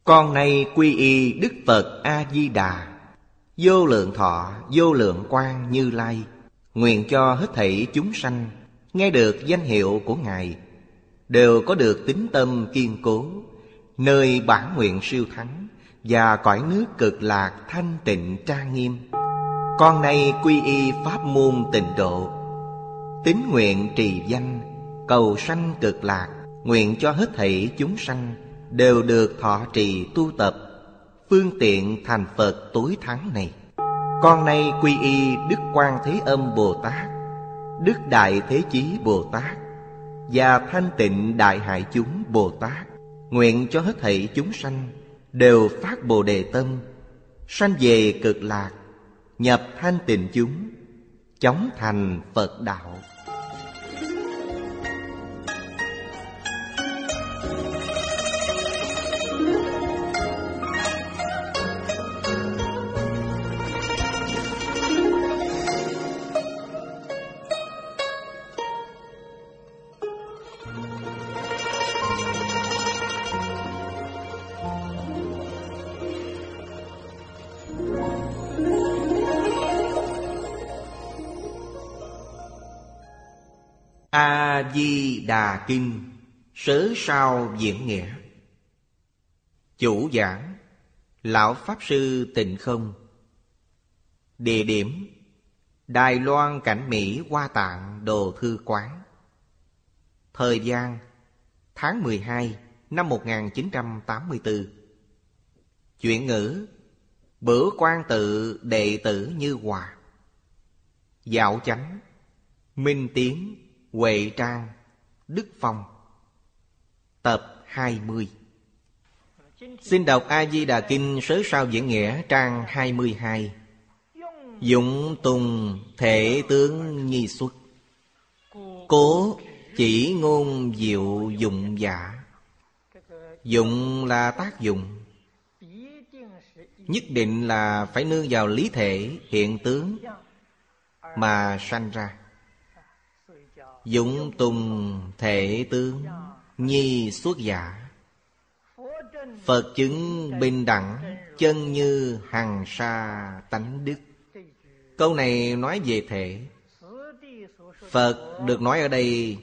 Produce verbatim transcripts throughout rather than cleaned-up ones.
Con nay quy y Đức Phật A-di-đà, vô lượng thọ, vô lượng quang Như Lai. Nguyện cho hết thảy chúng sanh nghe được danh hiệu của Ngài, đều có được tín tâm kiên cố, nơi bản nguyện siêu thắng và cõi nước cực lạc thanh tịnh trang nghiêm. Con nay quy y pháp môn Tịnh độ, tín nguyện trì danh, cầu sanh cực lạc. Nguyện cho hết thảy chúng sanh đều được thọ trì tu tập phương tiện thành Phật tối thắng này. Con nay quy y Đức Quan Thế Âm Bồ Tát, Đức Đại Thế Chí Bồ Tát và Thanh Tịnh Đại Hải Chúng Bồ Tát. Nguyện cho hết thảy chúng sanh đều phát Bồ Đề tâm, sanh về cực lạc, nhập thanh tịnh chúng, chóng thành Phật đạo. A-di-đà Kinh Sớ Sao Diễn Nghĩa. Chủ giảng Lão Pháp Sư Tịnh Không. Địa điểm Đài Loan Cảnh Mỹ Hoa Tạng Đồ Thư Quán. Thời gian tháng mười hai năm một nghìn chín trăm tám mươi tư. Chuyển ngữ Bửu Quan Tự Đệ tử Như Hòa. Dạo Chánh Minh Tiến Huệ Trang Đức Phong. Tập hai mươi. Xin đọc A-di-đà Kinh Sớ Sao Diễn Nghĩa trang hai mươi hai. Dụng tùng thể tướng nhi xuất, cố chỉ ngôn diệu dụng giả. Dụng là tác dụng, nhất định là phải nương vào lý thể hiện tướng mà sanh ra. Dụng tùng thể tướng nhi xuất giả. Phật chứng bình đẳng chân như hằng sa tánh đức. Câu này nói về thể. Phật được nói ở đây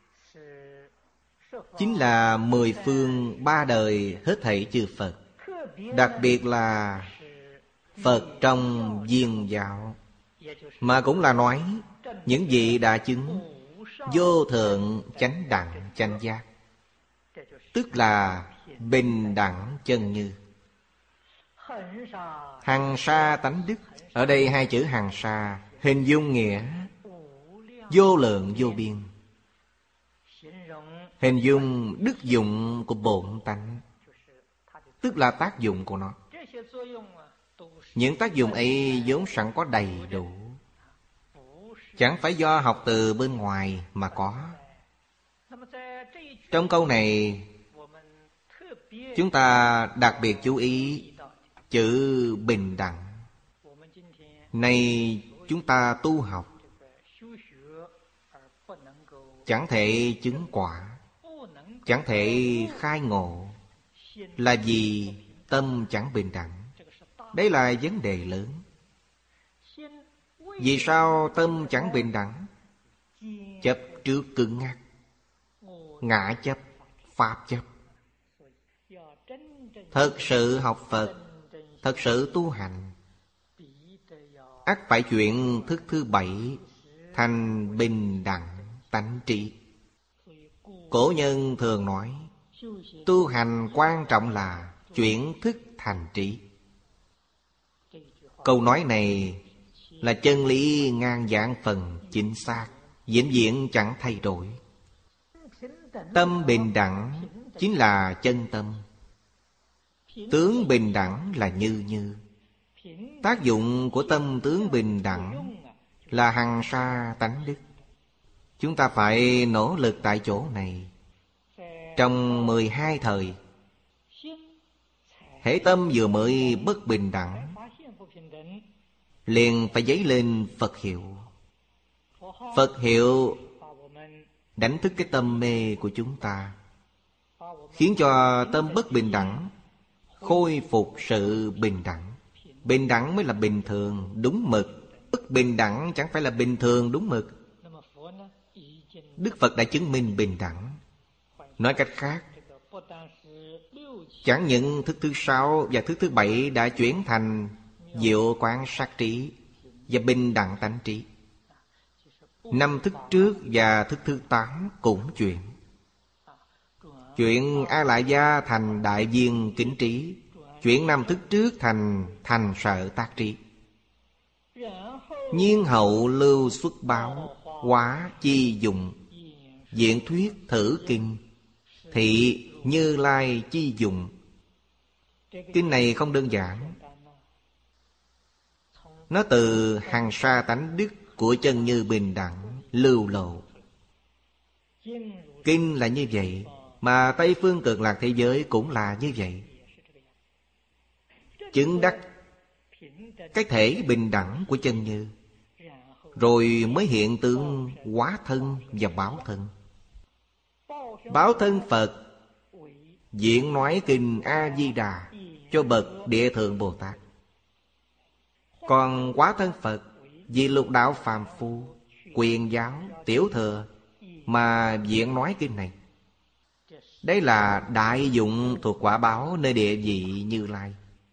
chính là mười phương ba đời hết thảy chư Phật, đặc biệt là Phật trong viên giáo, mà cũng là nói những vị đã chứng vô thượng chánh đẳng chánh giác, tức là bình đẳng chân như. Hằng sa tánh đức, ở đây hai chữ hằng sa hình dung nghĩa vô lượng vô biên, hình dung đức dụng của bổn tánh, tức là tác dụng của nó. Những tác dụng ấy vốn sẵn có đầy đủ, chẳng phải do học từ bên ngoài mà có. Trong câu này chúng ta đặc biệt chú ý chữ bình đẳng. Này chúng ta tu học chẳng thể chứng quả, chẳng thể khai ngộ, là vì tâm chẳng bình đẳng. Đây là vấn đề lớn. Vì sao tâm chẳng bình đẳng? Chấp trước cứng ngắc, ngã chấp, pháp chấp. Thật sự học Phật, thật sự tu hành, ắt phải chuyển thức thứ bảy thành bình đẳng tánh trí. Cổ nhân thường nói tu hành quan trọng là chuyển thức thành trí. Câu nói này là chân lý ngàn vạn phần chính xác, vĩnh viễn chẳng thay đổi. Tâm bình đẳng chính là chân tâm, tướng bình đẳng là như như. Tác dụng của tâm tướng bình đẳng là hằng sa tánh đức. Chúng ta phải nỗ lực tại chỗ này. Trong mười hai thời, hễ tâm vừa mới bất bình đẳng, liền phải dấy lên Phật hiệu. Phật hiệu đánh thức cái tâm mê của chúng ta, khiến cho tâm bất bình đẳng khôi phục sự bình đẳng. Bình đẳng mới là bình thường, đúng mực. Bất bình đẳng chẳng phải là bình thường, đúng mực. Đức Phật đã chứng minh bình đẳng. Nói cách khác, chẳng những thức thứ sáu và thức thứ bảy đã chuyển thành diệu quán sát trí và bình đẳng tánh trí. Năm thức trước và thức thứ tám cũng chuyển. Chuyển A Lại Gia thành đại viên kính trí. Chuyển năm thức trước thành thành sợ tác trí. Nhiên hậu lưu xuất báo, hóa chi dụng. Diễn thuyết thử kinh, thị Như Lai chi dụng. Kinh này không đơn giản. Nó từ hằng sa tánh đức của chân như bình đẳng lưu lộ. Kinh là như vậy, mà Tây phương cực lạc thế giới cũng là như vậy. Chứng đắc cái thể bình đẳng của chân như, rồi mới hiện tượng hóa thân và báo thân. Báo thân Phật diễn nói kinh A-di-đà cho bậc Địa Thượng Bồ Tát. Còn hóa thân Phật vì lục đạo phàm phu, Quyền giáo, Tiểu thừa mà diễn nói kinh này. Đây là đại dụng thuộc quả báo nơi địa vị Như Lai,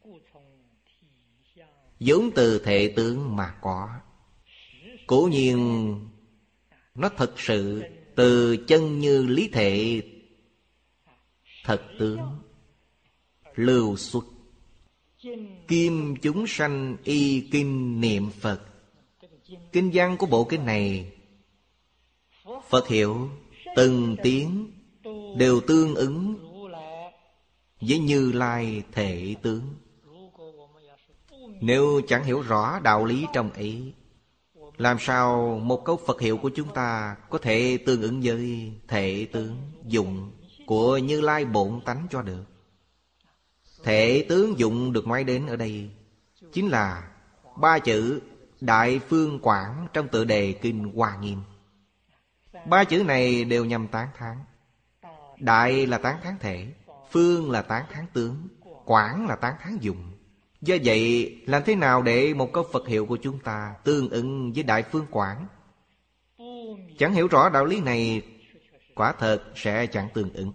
vốn từ thể tướng mà có. Cố nhiên nó thật sự từ chân như lý thể thật tướng lưu xuất. Kim chúng sanh y kinh niệm Phật. Kinh văn của bộ kinh này, Phật hiệu từng tiếng đều tương ứng với Như Lai thể tướng. Nếu chẳng hiểu rõ đạo lý trong ấy, làm sao một câu Phật hiệu của chúng ta có thể tương ứng với thể tướng dụng của Như Lai bổn tánh cho được? Thể tướng dụng được nói đến ở đây chính là ba chữ Đại Phương Quảng trong tựa đề Kinh Hoa Nghiêm. Ba chữ này đều nhằm tán thán. Đại là tán thán thể, Phương là tán thán tướng, Quảng là tán thán dụng. Do vậy, làm thế nào để một câu Phật hiệu của chúng ta tương ứng với Đại Phương Quảng? Chẳng hiểu rõ đạo lý này, quả thật sẽ chẳng tương ứng.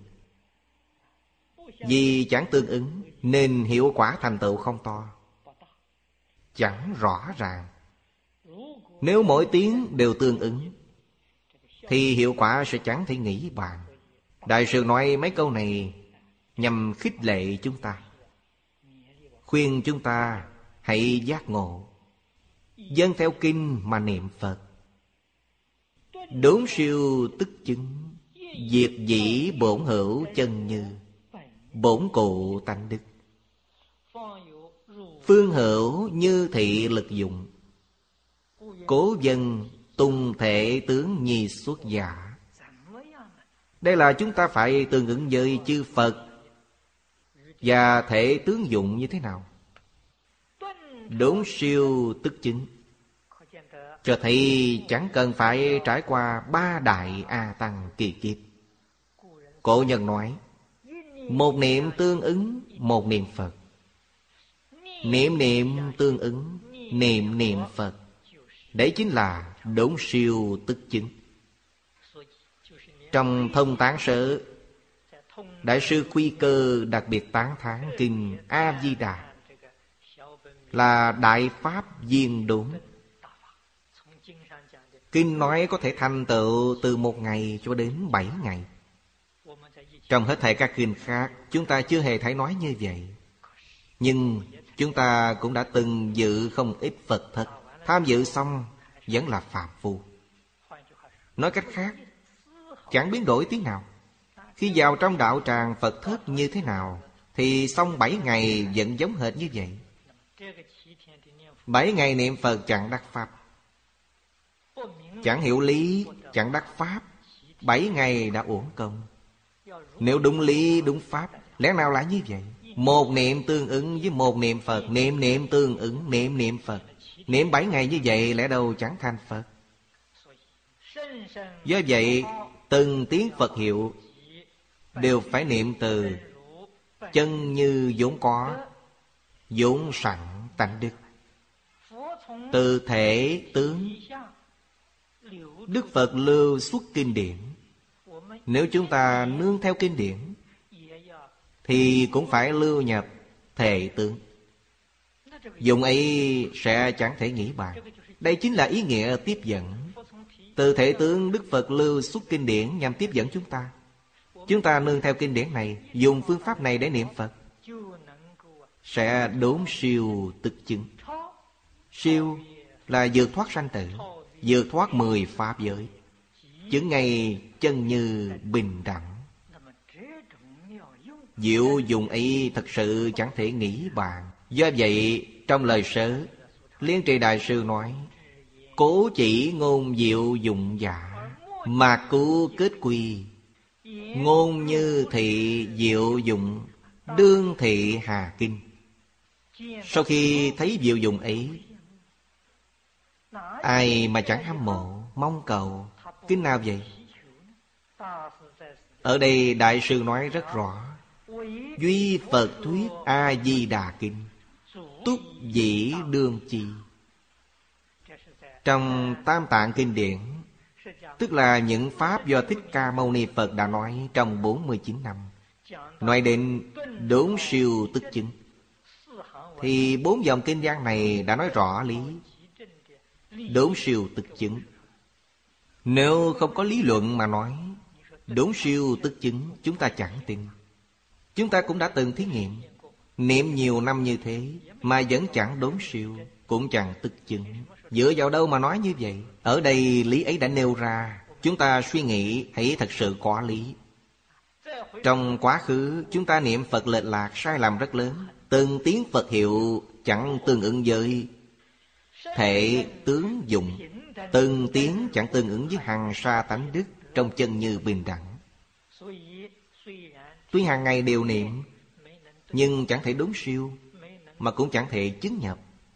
Vì chẳng tương ứng nên hiệu quả thành tựu không to, chẳng rõ ràng. Nếu mỗi tiếng đều tương ứng thì hiệu quả sẽ chẳng thể nghĩ bàn. Đại sư nói mấy câu này nhằm khích lệ chúng ta, khuyên chúng ta hãy giác ngộ, dâng theo kinh mà niệm Phật. Đốn siêu tức chứng, diệt dĩ bổn hữu chân như, bổn cụ tánh đức. Phương hữu như thị lực dụng, cố dân tung thể tướng nhi xuất giả. Đây là chúng ta phải tương ứng với chư Phật và thể tướng dụng như thế nào? Đốn siêu tức chứng, cho thấy chẳng cần phải trải qua ba đại A Tăng kỳ kiếp. Cổ nhân nói, một niệm tương ứng một niệm Phật, niệm niệm tương ứng niệm niệm Phật. Đấy chính là đốn siêu tức chứng. Trong Thông Tán Sở, Đại sư Quy Cơ đặc biệt tán thán kinh A-di-đà là đại pháp viên đốn. Kinh nói có thể thành tựu từ một ngày cho đến bảy ngày. Trong hết thảy các kinh khác, chúng ta chưa hề thấy nói như vậy. Nhưng chúng ta cũng đã từng dự không ít Phật thất. Tham dự xong vẫn là phàm phu. Nói cách khác, chẳng biến đổi tí nào. Khi vào trong đạo tràng Phật thất như thế nào, thì xong bảy ngày vẫn giống hệt như vậy. Bảy ngày niệm Phật chẳng đắc pháp, chẳng hiểu lý, chẳng đắc pháp, bảy ngày đã uổng công. Nếu đúng lý, đúng pháp, lẽ nào lại như vậy? Một niệm tương ứng với một niệm Phật, niệm niệm tương ứng, niệm niệm Phật. Niệm bảy ngày như vậy lẽ đâu chẳng thành Phật. Do vậy, từng tiếng Phật hiệu đều phải niệm từ chân như vốn có, vốn sẵn tánh đức. Từ thể tướng, Đức Phật lưu xuất kinh điển. Nếu chúng ta nương theo kinh điển thì cũng phải lưu nhập thể tướng. Dùng ấy sẽ chẳng thể nghĩ bàn. Đây chính là ý nghĩa tiếp dẫn. Từ thể tướng Đức Phật lưu xuất kinh điển nhằm tiếp dẫn chúng ta. Chúng ta nương theo kinh điển này, dùng phương pháp này để niệm Phật, sẽ đốn siêu tức chứng. Siêu là vượt thoát sanh tử, vượt thoát mười pháp giới, chứng ngay chân như bình đẳng. Diệu dùng ấy thật sự chẳng thể nghĩ bàn. Do vậy trong lời sớ, Liên Trì Đại Sư nói: cố chỉ ngôn diệu dụng giả, mà cứu kết quy. Ngôn như thị diệu dụng, đương thị hà kinh. Sau khi thấy diệu dụng ấy, ai mà chẳng hâm mộ, mong cầu. Kinh nào vậy? Ở đây Đại Sư nói rất rõ: duy Phật thuyết A-di-đà kinh, túc dĩ đương chi. Trong Tam Tạng Kinh Điển, tức là những pháp do Thích Ca Mâu Ni Phật đã nói trong bốn mươi chín năm, nói đến đốn siêu tức chứng, thì bốn dòng kinh văn này đã nói rõ lý đốn siêu tức chứng. Nếu không có lý luận mà nói đốn siêu tức chứng, chúng ta chẳng tin. Chúng ta cũng đã từng thí nghiệm, niệm nhiều năm như thế mà vẫn chẳng đốn siêu, cũng chẳng tức chứng. Dựa vào đâu mà nói như vậy? Ở đây lý ấy đã nêu ra, chúng ta suy nghĩ hãy thật sự có lý. Trong quá khứ chúng ta niệm Phật lệch lạc sai lầm rất lớn. Từng tiếng Phật hiệu chẳng tương ứng với thể tướng dụng, từng tiếng chẳng tương ứng với hằng sa tánh đức trong chân như bình đẳng. Tuy hàng ngày đều niệm, nhưng chẳng thể đốn siêu, mà cũng chẳng thể chứng nhập.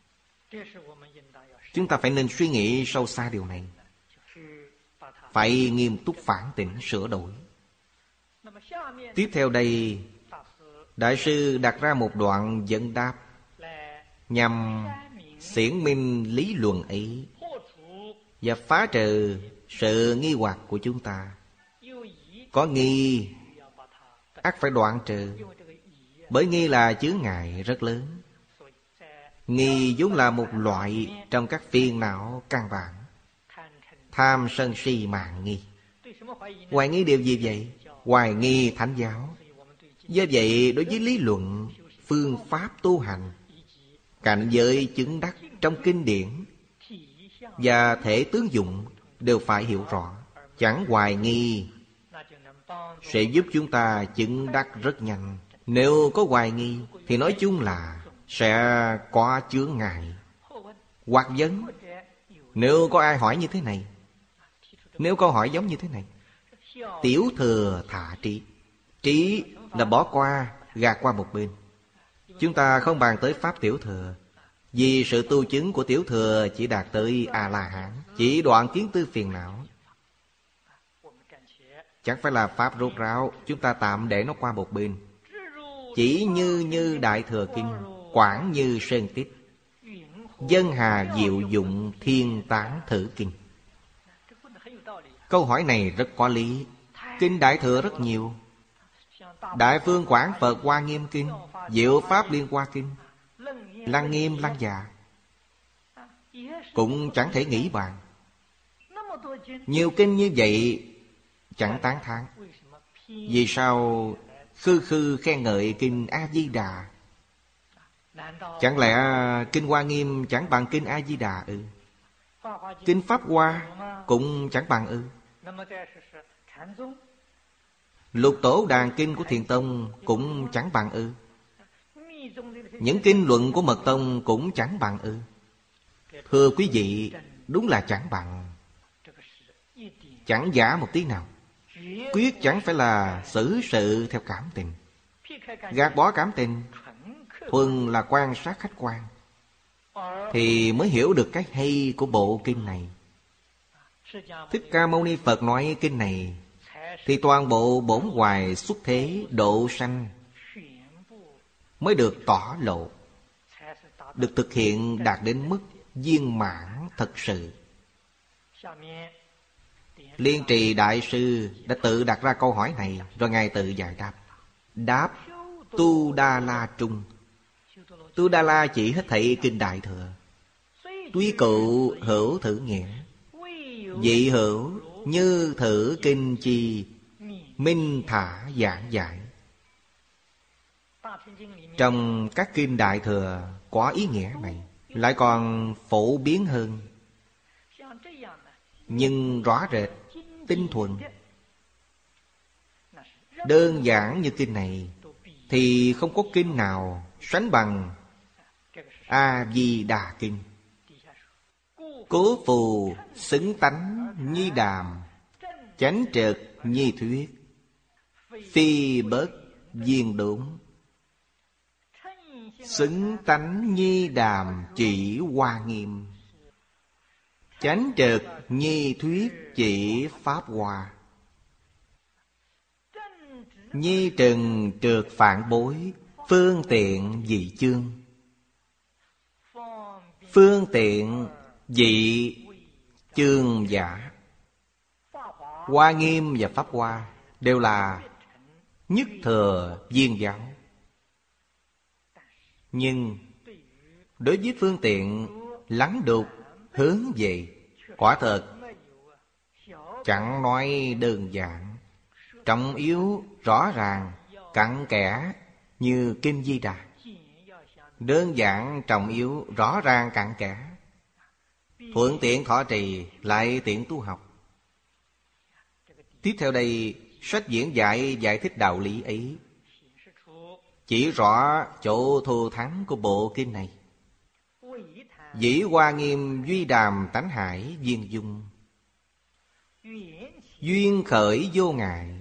Chúng ta phải nên suy nghĩ sâu xa điều này, phải nghiêm túc phản tỉnh sửa đổi. Tiếp theo đây, Đại sư đặt ra một đoạn dẫn đáp nhằm xiển minh lý luận ấy và phá trừ sự nghi hoặc của chúng ta. Có nghi ắt phải đoạn trừ, bởi nghi là chướng ngại rất lớn. Nghi vốn là một loại trong các phiền não căn bản: tham sân si mạn nghi. Hoài nghi điều gì vậy? Hoài nghi thánh giáo. Do vậy đối với lý luận, phương pháp tu hành, cảnh giới chứng đắc trong kinh điển và thể tướng dụng đều phải hiểu rõ. Chẳng hoài nghi sẽ giúp chúng ta chứng đắc rất nhanh. Nếu có hoài nghi thì nói chung là sẽ có chướng ngại. Hoặc vấn, nếu có ai hỏi như thế này, nếu câu hỏi giống như thế này: tiểu thừa thả trí. Trí là bỏ qua, gạt qua một bên. Chúng ta không bàn tới pháp tiểu thừa, vì sự tu chứng của tiểu thừa chỉ đạt tới A-la-hán, chỉ đoạn kiến tư phiền não. Chẳng phải là pháp rốt ráo, chúng ta tạm để nó qua một bên. Chỉ như như Đại Thừa Kinh, quảng như Sơn Tích, dân hà diệu dụng thiên tán thử kinh. Câu hỏi này rất có lý. Kinh Đại Thừa rất nhiều. Đại Phương Quảng Phật Hoa Nghiêm Kinh, Diệu Pháp Liên Hoa Kinh, Lăng Nghiêm Lăng Già, cũng chẳng thể nghĩ bàn. Nhiều kinh như vậy chẳng tán thán. Vì sao khư khư khen ngợi kinh A-di-đà? Chẳng lẽ kinh Hoa Nghiêm chẳng bằng kinh A-di-đà ư? Kinh Pháp Hoa cũng chẳng bằng ư? Lục Tổ Đàn Kinh của Thiền Tông cũng chẳng bằng ư? Những kinh luận của Mật Tông cũng chẳng bằng ư? Thưa quý vị, đúng là chẳng bằng. Chẳng giả một tí nào. Quyết chẳng phải là xử sự theo cảm tình. Gạt bỏ cảm tình, thuần là quan sát khách quan, thì mới hiểu được cái hay của bộ kinh này. Thích Ca Mâu Ni Phật nói kinh này thì toàn bộ bổn hoài xuất thế độ sanh mới được tỏ lộ, được thực hiện đạt đến mức viên mãn thật sự. Liên Trì Đại Sư đã tự đặt ra câu hỏi này, rồi Ngài tự giải đáp. Đáp Tu Đa La Trung. Tu Đa La chỉ hết thảy kinh Đại Thừa. Tuy cụ hữu thử nghĩa, dị hữu như thử kinh chi, minh thả giảng giải. Trong các kinh Đại Thừa có ý nghĩa này, lại còn phổ biến hơn, nhưng rõ rệt, tinh thuần. Đơn giản như kinh này thì không có kinh nào sánh bằng A-di-đà kinh. Cố phù xứng tánh nhi đàm, chánh trực nhi thuyết, phi bớt viên đúng. Xứng tánh nhi đàm chỉ Hoa Nghiêm, chánh trực nhi thuyết chỉ Pháp Hoa. Nhi trừng trượt phản bối, phương tiện dị chương. Phương tiện dị chương giả. Hoa Nghiêm và Pháp Hoa đều là nhất thừa viên giáo. Nhưng đối với phương tiện lắng đục hướng về, quả thật chẳng nói đơn giản, trọng yếu rõ ràng, cặn kẽ như kinh Di Đà. Đơn giản trọng yếu rõ ràng cặn kẽ, thuận tiện thọ trì lại tiện tu học. Tiếp theo đây, sách diễn giải giải thích đạo lý ấy, chỉ rõ chỗ thù thắng của bộ kinh này. Dĩ Hoa Nghiêm duy đàm tánh hải viên dung, duyên khởi vô ngại,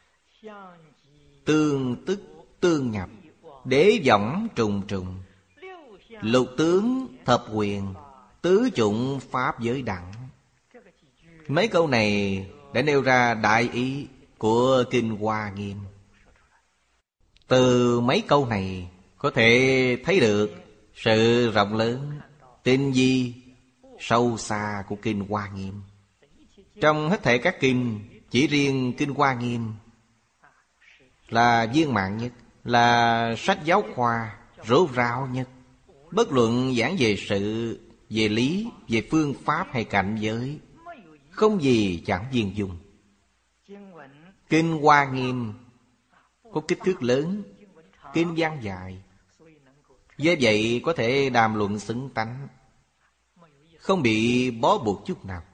tương tức tương nhập, đế võng trùng trùng, lục tướng thập quyền, tứ chủng pháp giới đẳng. Mấy câu này đã nêu ra đại ý của kinh Hoa Nghiêm. Từ mấy câu này có thể thấy được sự rộng lớn, tinh vi, sâu xa của kinh Hoa Nghiêm. Trong hết thảy các kinh, chỉ riêng kinh Hoa Nghiêm là viên mãn nhất, là sách giáo khoa rốt ráo nhất. Bất luận giảng về sự, về lý, về phương pháp hay cảnh giới, không gì chẳng viên dung. Kinh Hoa Nghiêm có kích thước lớn, kinh văn dài, do vậy có thể đàm luận xứng tánh, không bị bó buộc chút nào.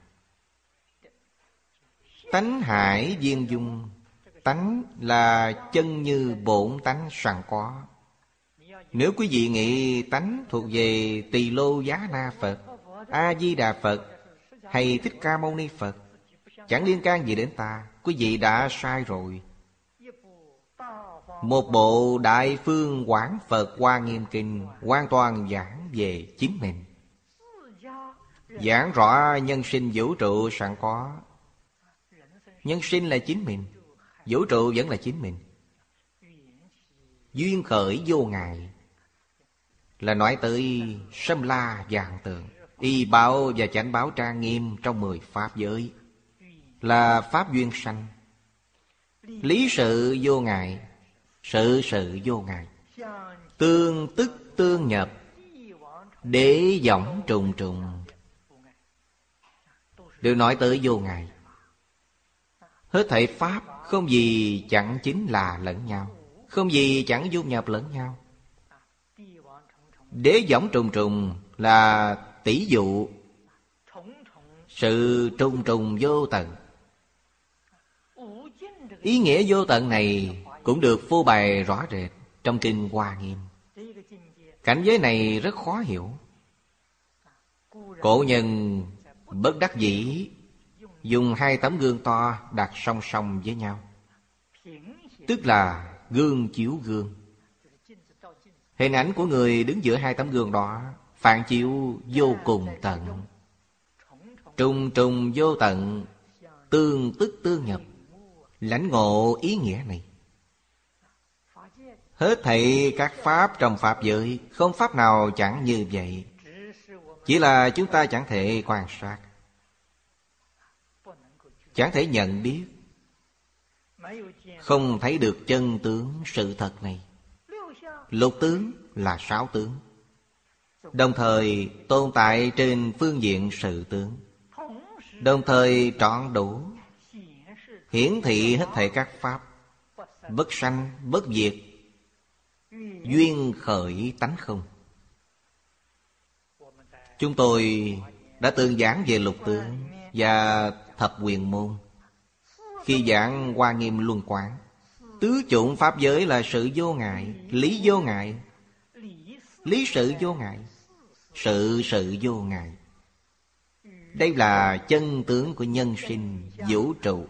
Tánh hải viên dung. Tánh là chân như bổn tánh sẵn có. Nếu quý vị nghĩ tánh thuộc về Tỳ Lô Giá Na Phật, A-di-đà Phật hay Thích Ca Mâu Ni Phật, chẳng liên can gì đến ta, quý vị đã sai rồi. Một bộ Đại Phương Quảng Phật Hoa Nghiêm Kinh hoàn toàn giảng về chính mình, giảng rõ nhân sinh vũ trụ sẵn có. Nhân sinh là chính mình, vũ trụ vẫn là chính mình. Duyên khởi vô ngại là nói tới sâm la vạn tượng, y báo và chánh báo trang nghiêm trong mười pháp giới, là pháp duyên sanh. Lý sự vô ngại, sự sự vô ngại, tương tức tương nhập, đế võng trùng trùng, đều nói tới vô ngại. Hết thảy pháp không gì chẳng chính là lẫn nhau, không gì chẳng dung nhập lẫn nhau. Đế võng trùng trùng là tỷ dụ sự trùng trùng vô tận. Ý nghĩa vô tận này cũng được phô bày rõ rệt trong kinh Hoa Nghiêm. Cảnh giới này rất khó hiểu. Cổ nhân bất đắc dĩ dùng hai tấm gương to đặt song song với nhau, tức là gương chiếu gương. Hình ảnh của người đứng giữa hai tấm gương đó phản chiếu vô cùng tận, trùng trùng vô tận, tương tức tương nhập. Lãnh ngộ ý nghĩa này, Hết thảy các pháp trong pháp giới, không pháp nào chẳng như vậy. Chỉ là chúng ta chẳng thể quan sát, chẳng thể nhận biết, không thấy được chân tướng sự thật này. Lục tướng là sáu tướng, đồng thời tồn tại trên phương diện sự tướng, đồng thời trọn đủ, hiển thị hết thảy các pháp, bất sanh, bất diệt, duyên khởi tánh không. Chúng tôi đã từng giảng về lục tướng và thập quyền môn. Khi giảng Hoa Nghiêm Luân Quán, tứ chủng pháp giới là sự vô ngại, lý vô ngại, lý sự vô ngại, sự sự vô ngại. Đây là chân tướng của nhân sinh vũ trụ,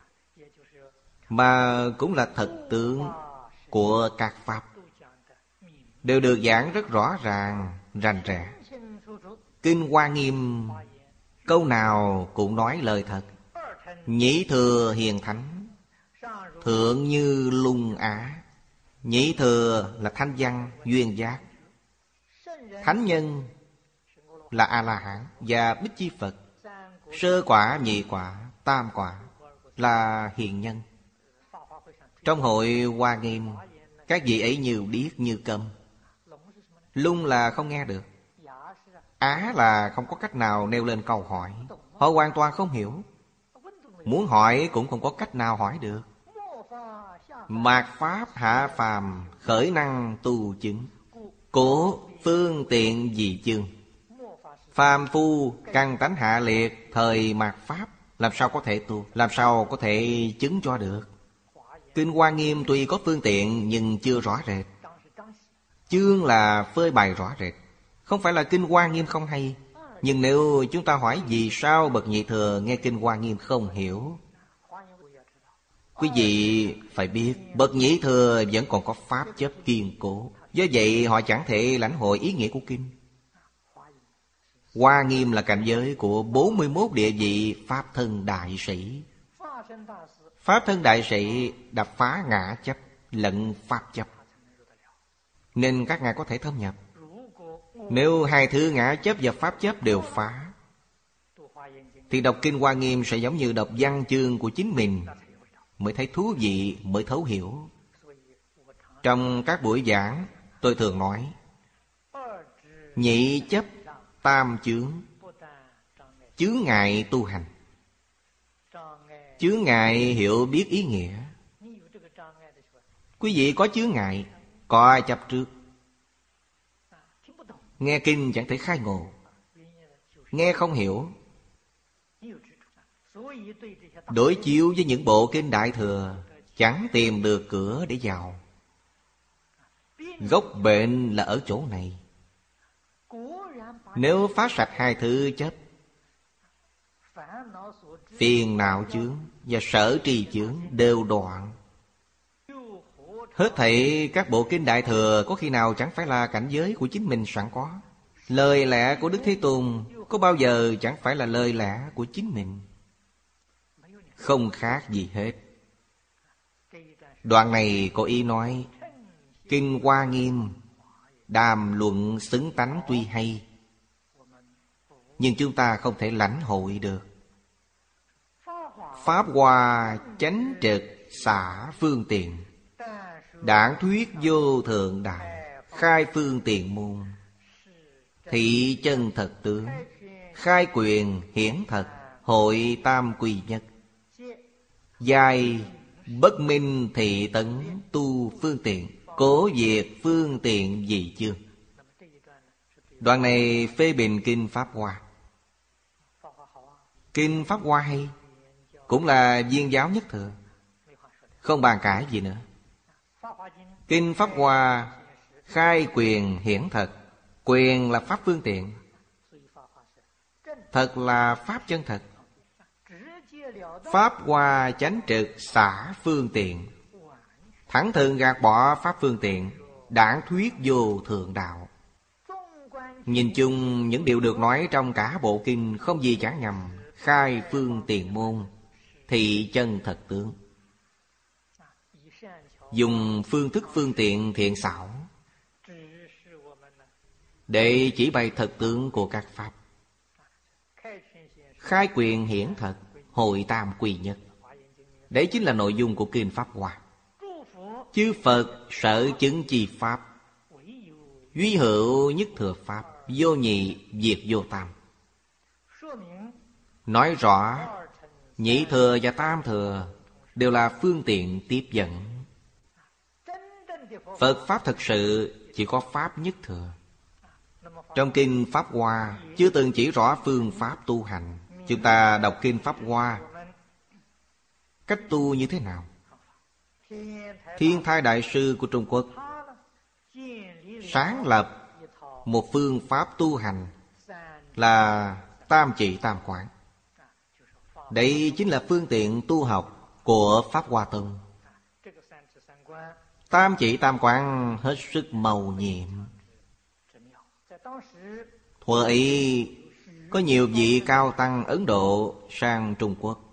mà cũng là thật tướng của các pháp, đều được giảng rất rõ ràng, rành rẽ. Kinh Hoa Nghiêm câu nào cũng nói lời thật. Nhĩ thừa hiền thánh, thượng như lung á. Nhĩ thừa là thanh văn, duyên giác. Thánh nhân là A-la-hán và Bích Chi Phật. Sơ quả, nhị quả, tam quả là hiền nhân. Trong hội Hoa Nghiêm, các vị ấy như điếc như câm. Lung là không nghe được, á là không có cách nào nêu lên câu hỏi. Họ hoàn toàn không hiểu, muốn hỏi cũng không có cách nào hỏi được. Mạt pháp hạ phàm, khởi năng tu chứng. Cố phương tiện dị chương. Phàm phu căn tánh hạ liệt, thời mạt pháp làm sao có thể tu, làm sao có thể chứng cho được. Kinh Hoa Nghiêm tuy có phương tiện nhưng chưa rõ rệt. Chương là phơi bày rõ rệt. Không phải là Kinh Hoa Nghiêm không hay, nhưng nếu chúng ta hỏi vì sao bậc nhị thừa nghe Kinh Hoa Nghiêm không hiểu, quý vị phải biết bậc nhị thừa vẫn còn có pháp chấp kiên cố, do vậy họ chẳng thể lãnh hội ý nghĩa của kinh. Hoa Nghiêm là cảnh giới của bốn mươi mốt địa vị pháp thân đại sĩ. Pháp thân đại sĩ đập phá ngã chấp, lẫn pháp chấp, nên các ngài có thể thâm nhập. Nếu hai thứ ngã chấp và pháp chấp đều phá, thì đọc Kinh Hoa Nghiêm sẽ giống như đọc văn chương của chính mình, mới thấy thú vị, mới thấu hiểu. Trong các buổi giảng, tôi thường nói nhị chấp tam chướng, chướng ngại tu hành, chướng ngại hiểu biết ý nghĩa. Quý vị có chướng ngại, có ai chấp trước, nghe kinh chẳng thể khai ngộ, nghe không hiểu. Đối chiếu với những bộ kinh Đại Thừa, chẳng tìm được cửa để vào. Gốc bệnh là ở chỗ này. Nếu phá sạch hai thứ chấp, phiền não chướng và sở trì chướng đều đoạn, hết thảy các bộ kinh Đại Thừa có khi nào chẳng phải là cảnh giới của chính mình sẵn có. Lời lẽ của Đức Thế Tôn có bao giờ chẳng phải là lời lẽ của chính mình, không khác gì hết. Đoạn này có ý nói Kinh Hoa Nghiêm đàm luận xứng tánh tuy hay, nhưng chúng ta không thể lãnh hội được. Pháp Hoa chánh trực xả phương tiện, đảng thuyết vô thượng đại, khai phương tiện môn, thị chân thật tướng, khai quyền hiển thật, hội tam quy nhất, giai bất minh thị tấn tu phương tiện, cố diệt phương tiện dị chương. Đoạn này phê bình Kinh Pháp Hoa. Kinh Pháp Hoa hay, cũng là viên giáo nhất thừa, không bàn cãi gì nữa. Kinh Pháp Hoa khai quyền hiển thật. Quyền là pháp phương tiện, thật là pháp chân thật. Pháp Hoa chánh trực xả phương tiện, thẳng thừng gạt bỏ pháp phương tiện, đảng thuyết vô thượng đạo. Nhìn chung những điều được nói trong cả bộ kinh không gì chẳng nhầm. Khai phương tiện môn, thị chân thật tướng. dùng phương thức phương tiện thiện xảo để chỉ bày thật tướng của các pháp. Khai quyền hiển thật, hội tam quy nhất. Đấy chính là nội dung của Kinh Pháp Hoa. Chư Phật sở chứng chi pháp, duy hữu nhất thừa pháp, vô nhị diệt vô tam. Nói rõ nhị thừa và tam thừa đều là phương tiện tiếp dẫn. Phật Pháp thật sự chỉ có Pháp nhất thừa. Trong Kinh Pháp Hoa chưa từng chỉ rõ phương pháp tu hành. Chúng ta đọc Kinh Pháp Hoa, cách tu như thế nào? Thiên Thai Đại Sư của Trung Quốc sáng lập một phương pháp tu hành là Tam Chỉ Tam Quán. Đây chính là phương tiện tu học của Pháp Hoa Tông. Tam Chỉ Tam Quán hết sức mầu nhiệm. Thuở ấy có nhiều vị cao tăng Ấn Độ sang Trung Quốc,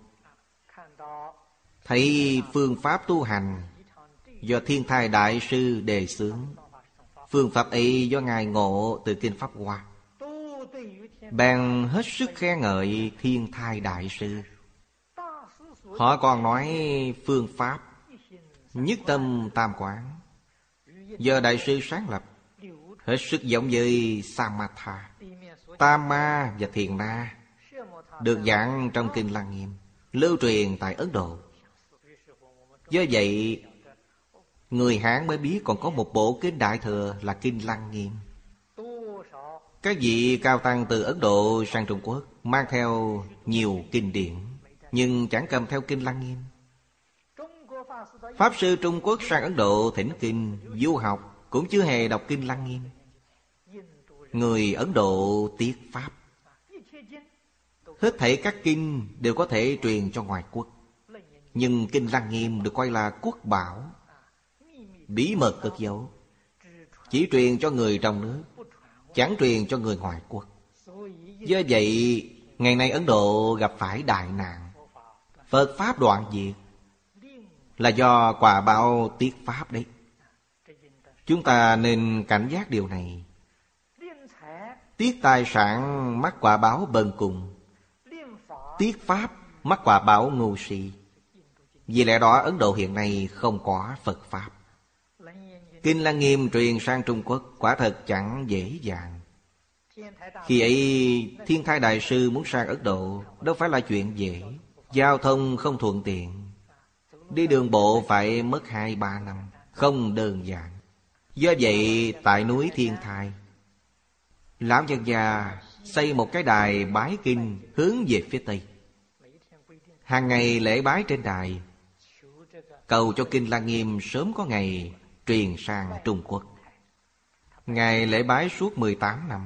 thấy phương pháp tu hành do Thiên Thai Đại Sư đề xướng. Phương pháp ấy do Ngài ngộ từ Kinh Pháp Hoa, bèn hết sức khen ngợi Thiên Thai Đại Sư. Họ còn nói phương pháp nhất tâm tam quán do Đại Sư sáng lập hết sức giống với Samatha, Tama và Thiền Na, được giảng trong Kinh Lăng Nghiêm, lưu truyền tại Ấn Độ. Do vậy người Hán mới biết còn có một bộ Kinh Đại Thừa là Kinh Lăng Nghiêm. Các vị cao tăng từ Ấn Độ sang Trung Quốc mang theo nhiều kinh điển, nhưng chẳng cầm theo Kinh Lăng Nghiêm. Pháp sư Trung Quốc sang Ấn Độ thỉnh kinh, du học cũng chưa hề đọc Kinh Lăng Nghiêm. Người Ấn Độ tiếc Pháp, hết thảy các kinh đều có thể truyền cho ngoại quốc, nhưng Kinh Lăng Nghiêm được coi là quốc bảo, bí mật cất giấu, chỉ truyền cho người trong nước, chẳng truyền cho người ngoại quốc. Do vậy ngày nay Ấn Độ gặp phải đại nạn, Phật Pháp đoạn diệt, là do quả báo tiếc Pháp đấy. Chúng ta nên cảnh giác điều này. Tiếc tài sản mắc quả báo bần cùng, tiếc Pháp mắc quả báo ngu si. Vì lẽ đó Ấn Độ hiện nay không có Phật Pháp. Kinh Lăng Nghiêm truyền sang Trung Quốc quả thật chẳng dễ dàng. Khi ấy Thiên Thai Đại Sư muốn sang Ấn Độ đâu phải là chuyện dễ. Giao thông không thuận tiện, đi đường bộ phải mất hai ba năm, không đơn giản. Do vậy tại núi Thiên Thai, lão nhân già xây một cái đài bái kinh hướng về phía Tây. Hàng ngày lễ bái trên đài, cầu cho Kinh Lăng Nghiêm sớm có ngày truyền sang Trung Quốc. Ngài lễ bái suốt mười tám năm,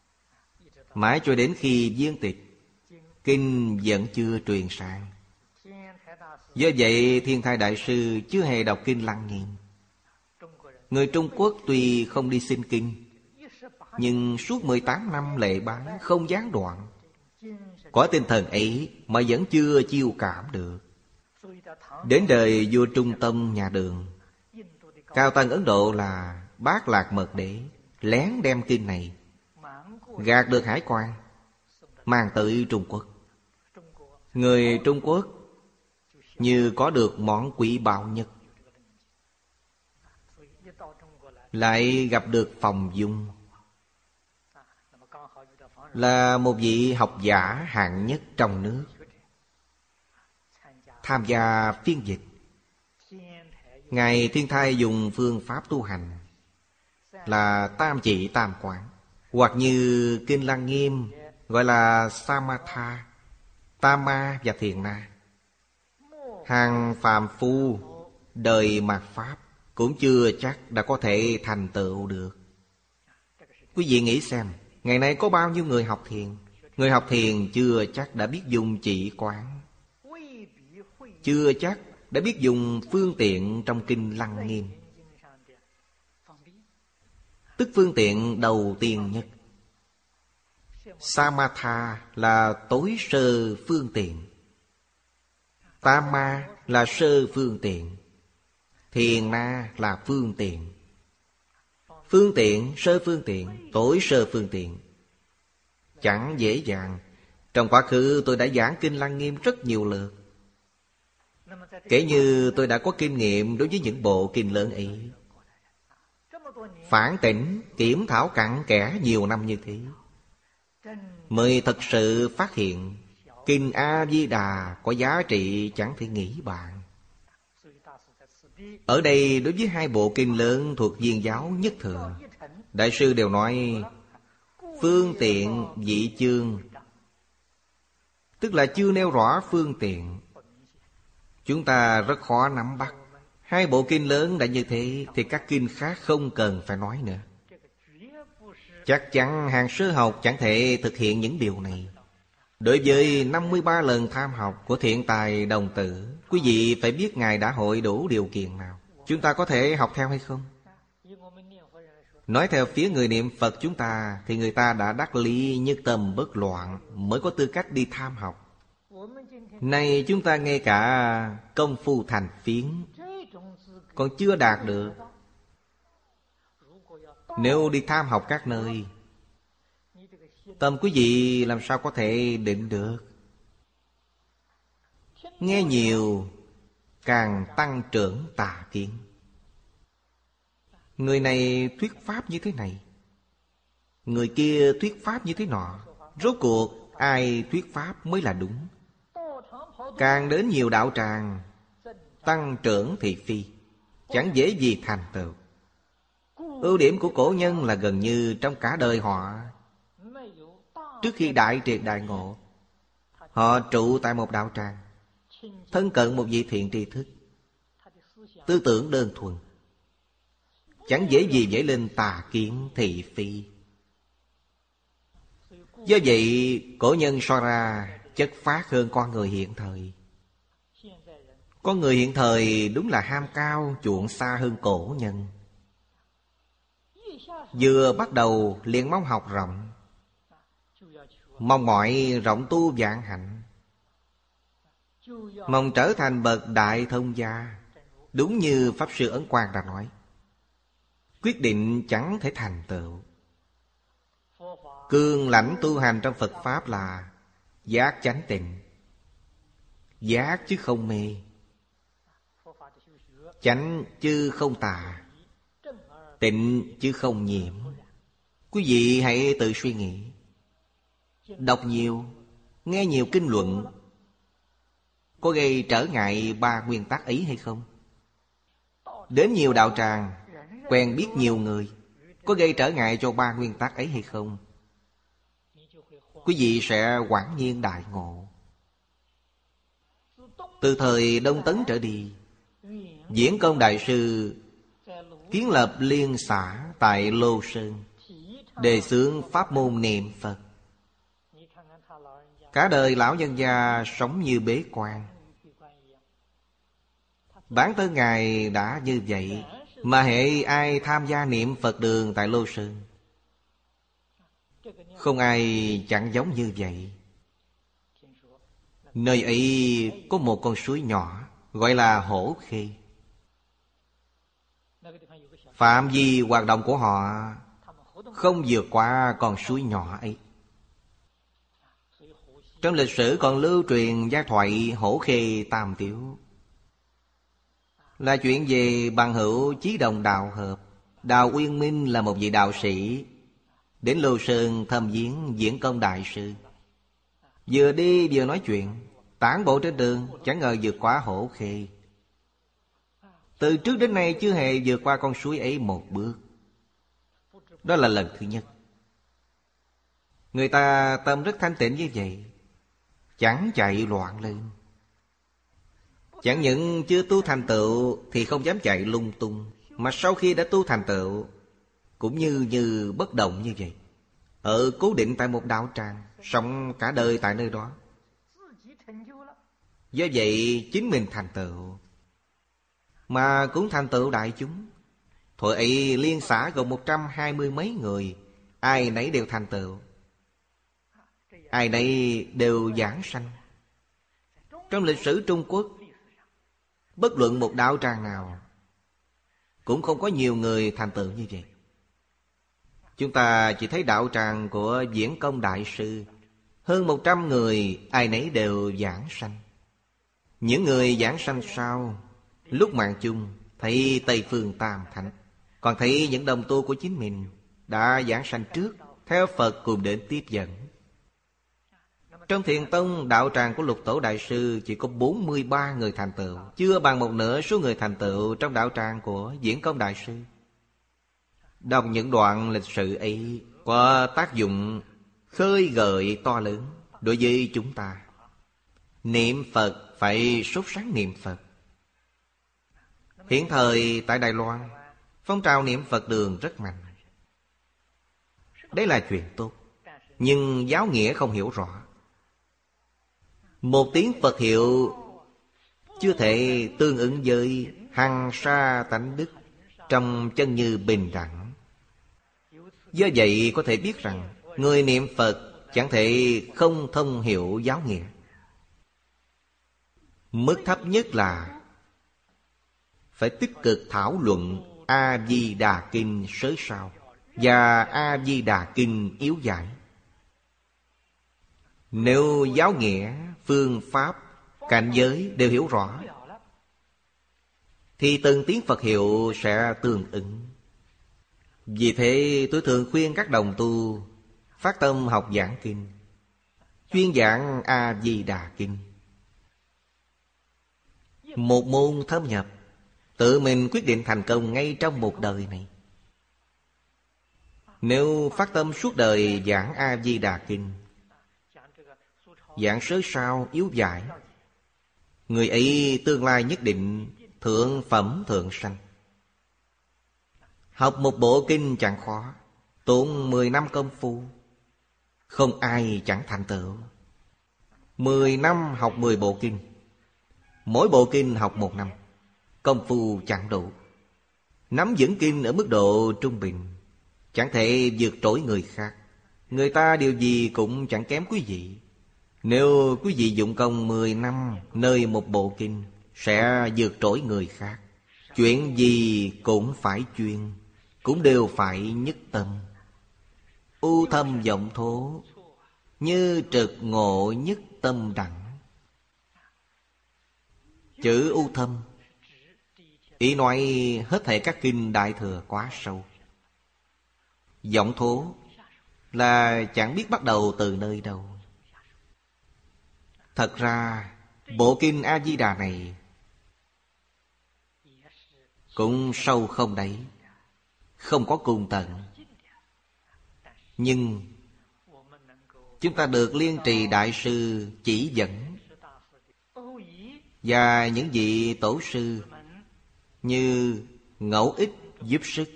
mãi cho đến khi viên tịch, kinh vẫn chưa truyền sang. Do vậy Thiên Thai Đại Sư chưa hề đọc Kinh Lăng Nghiêm. Người Trung Quốc tuy không đi xin kinh, nhưng suốt mười tám năm lễ bái không gián đoạn. Có tinh thần ấy mà vẫn chưa chiêu cảm được. Đến đời vua Trung Tông nhà Đường, cao tăng Ấn Độ là Bát Lạc Mật Đế lén đem kinh này gạt được hải quan, mang tới Trung Quốc. Người Trung Quốc như có được món quý báu nhất. Lại gặp được Phòng Dung, là một vị học giả hạng nhất trong nước, tham gia phiên dịch. Ngài Thiên Thai dùng phương pháp tu hành là Tam Chỉ Tam Quán, hoặc như Kinh Lăng Nghiêm gọi là Samatha, Tama và Thiền Na. Hàng phàm phu đời mạt Pháp cũng chưa chắc đã có thể thành tựu được. Quý vị nghĩ xem, ngày nay có bao nhiêu người học thiền? Người học thiền chưa chắc đã biết dùng chỉ quán, chưa chắc đã biết dùng phương tiện trong Kinh Lăng Nghiêm, tức phương tiện đầu tiên nhất. Samatha là tối sơ phương tiện, Tama là sơ phương tiện, Thiền na là phương tiện. Phương tiện, sơ phương tiện, tối sơ phương tiện. Chẳng dễ dàng. Trong quá khứ tôi đã giảng Kinh Lăng Nghiêm rất nhiều lượt. Kể như tôi đã có kinh nghiệm đối với những bộ kinh lớn ấy. Phản tỉnh, kiểm thảo cặn kẽ nhiều năm như thế, mới thật sự phát hiện Kinh A-di-đà có giá trị chẳng thể nghĩ bàn. Ở đây đối với hai bộ kinh lớn thuộc Viên giáo nhất thừa, Đại sư đều nói phương tiện vị chương, tức là chưa nêu rõ phương tiện. Chúng ta rất khó nắm bắt. Hai bộ kinh lớn đã như thế thì các kinh khác không cần phải nói nữa. Chắc chắn hàng sơ học chẳng thể thực hiện những điều này. Đối với năm mươi ba lần tham học của Thiện Tài Đồng Tử, quý vị phải biết Ngài đã hội đủ điều kiện nào. Chúng ta có thể học theo hay không? Nói theo phía người niệm Phật chúng ta, thì người ta đã đắc lý nhất tâm bất loạn, mới có tư cách đi tham học. Nay chúng ta ngay cả công phu thành phiến còn chưa đạt được. Nếu đi tham học các nơi, tâm quý vị làm sao có thể định được? Nghe nhiều càng tăng trưởng tà kiến. Người này thuyết pháp như thế này, người kia thuyết pháp như thế nọ. Rốt cuộc ai thuyết pháp mới là đúng? Càng đến nhiều đạo tràng, tăng trưởng thị phi, chẳng dễ gì thành tựu. Ưu điểm của cổ nhân là gần như trong cả đời họ, trước khi đại triệt đại ngộ, họ trụ tại một đạo tràng, thân cận một vị thiện tri thức, tư tưởng đơn thuần, chẳng dễ gì dễ lên tà kiến thị phi. Do vậy cổ nhân so ra chất phác hơn con người hiện thời. Con người hiện thời đúng là ham cao chuộng xa hơn cổ nhân. Vừa bắt đầu liền mong học rộng, mong mọi rộng tu vạn hạnh, mong trở thành bậc đại thông gia. Đúng như Pháp Sư Ấn Quang đã nói, quyết định chẳng thể thành tựu. Cương lãnh tu hành trong Phật Pháp là giác chánh tịnh. Giác chứ không mê, chánh chứ không tà, tịnh chứ không nhiễm. Quý vị hãy tự suy nghĩ. Đọc nhiều, nghe nhiều kinh luận, có gây trở ngại ba nguyên tắc ấy hay không? Đến nhiều đạo tràng, quen biết nhiều người, có gây trở ngại cho ba nguyên tắc ấy hay không? Quý vị sẽ hoảng nhiên đại ngộ. Từ thời Đông Tấn trở đi, Diễn Công Đại Sư kiến lập liên xã tại Lô Sơn, đề xướng pháp môn niệm Phật. Cả đời lão nhân gia sống như bế quan. Bản thân Ngài đã như vậy, mà hệ ai tham gia niệm Phật đường tại Lô Sơn, không ai chẳng giống như vậy. Nơi ấy có một con suối nhỏ gọi là Hổ Khê. Phạm vi hoạt động của họ không vượt qua con suối nhỏ ấy. Trong lịch sử còn lưu truyền giai thoại Hổ Khê Tam Tiểu, là chuyện về bằng hữu chí đồng đạo hợp. Đào Uyên Minh là một vị đạo sĩ, đến Lô Sơn thăm viếng Diễn Công Đại Sư. Vừa đi vừa nói chuyện, tản bộ trên đường, chẳng ngờ vượt qua Hổ Khê. Từ trước đến nay chưa hề vượt qua con suối ấy một bước. Đó là lần thứ nhất. Người ta tâm rất thanh tịnh như vậy, chẳng chạy loạn lên. Chẳng những chưa tu thành tựu thì không dám chạy lung tung, mà sau khi đã tu thành tựu cũng như như bất động như vậy, ở cố định tại một đạo tràng, sống cả đời tại nơi đó. Do vậy chính mình thành tựu, mà cũng thành tựu đại chúng. Thời ấy liên xã gồm một trăm hai mươi mấy người, ai nấy đều thành tựu, ai nấy đều giảng sanh. Trong lịch sử Trung Quốc, bất luận một đạo tràng nào cũng không có nhiều người thành tựu như vậy. Chúng ta chỉ thấy đạo tràng của Diễn Công Đại Sư, hơn một trăm người, ai nấy đều giảng sanh. Những người giảng sanh sau, lúc mạng chung thấy Tây Phương Tam Thánh, còn thấy những đồng tu của chính mình đã giảng sanh trước, theo Phật cùng đến tiếp dẫn. Trong Thiền Tông, đạo tràng của Lục Tổ Đại Sư chỉ có bốn mươi ba người thành tựu, chưa bằng một nửa số người thành tựu trong đạo tràng của Diễn Công Đại Sư. Đọc những đoạn lịch sử ấy có tác dụng khơi gợi to lớn đối với chúng ta. Niệm Phật phải sốt sắng niệm Phật. Hiện thời tại Đài Loan, phong trào niệm Phật đường rất mạnh. Đấy là chuyện tốt, nhưng giáo nghĩa không hiểu rõ. Một tiếng Phật hiệu chưa thể tương ứng với hằng sa tánh đức trong chân như bình đẳng. Do vậy có thể biết rằng người niệm Phật chẳng thể không thông hiểu giáo nghĩa. Mức thấp nhất là phải tích cực thảo luận A-di-đà kinh sớ sao và A-di-đà kinh yếu giải. Nếu giáo nghĩa, phương pháp, cảnh giới đều hiểu rõ, thì từng tiếng Phật hiệu sẽ tương ứng. Vì thế tôi thường khuyên các đồng tu phát tâm học giảng kinh, chuyên giảng A-di-đà kinh. Một môn thâm nhập, tự mình quyết định thành công ngay trong một đời này. Nếu phát tâm suốt đời giảng A-di-đà kinh, giảng sớ sao yếu giải, người ấy tương lai nhất định thượng phẩm thượng sanh. Học một bộ kinh chẳng khó, tốn mười năm công phu, không ai chẳng thành tựu. Mười năm học mười bộ kinh, mỗi bộ kinh học một năm, công phu chẳng đủ. Nắm vững kinh ở mức độ trung bình, chẳng thể vượt trội người khác. Người ta điều gì cũng chẳng kém quý vị. Nếu quý vị dụng công mười năm nơi một bộ kinh, sẽ vượt trội người khác. Chuyện gì cũng phải chuyên, cũng đều phải nhất tâm. U thâm vọng thố, như trực ngộ nhất tâm đẳng. Chữ u thâm, ý nói hết thảy các kinh Đại Thừa quá sâu. Vọng thố là chẳng biết bắt đầu từ nơi đâu. Thật ra bộ kinh A-di-đà này cũng sâu không đáy, không có cùng tận. Nhưng chúng ta được Liên Trì Đại Sư chỉ dẫn, và những vị tổ sư như ngẫu ích giúp sức.